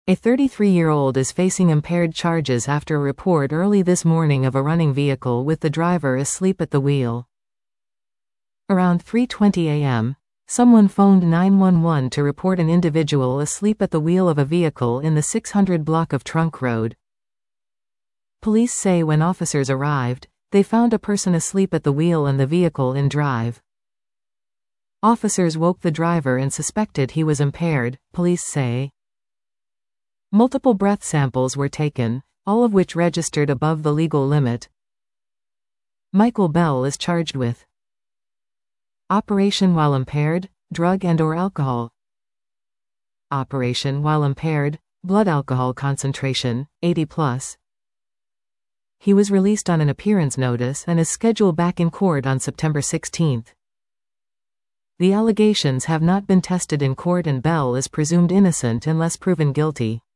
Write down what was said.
A 33-year-old is facing impaired charges after a report early this morning of a running vehicle with the driver asleep at the wheel. Around 3:20 a.m., someone phoned 911 to report an individual asleep at the wheel of a vehicle in the 600 block of Trunk Road. Police say when officers arrived, they found a person asleep at the wheel and the vehicle in drive. Officers woke the driver and suspected he was impaired, police say. Multiple breath samples were taken, all of which registered above the legal limit. Michael Bell is charged with operation while impaired, drug and/or alcohol. Operation while impaired, blood alcohol concentration, 80+. He was released on an appearance notice and is scheduled back in court on September 16. The allegations have not been tested in court and Bell is presumed innocent unless proven guilty.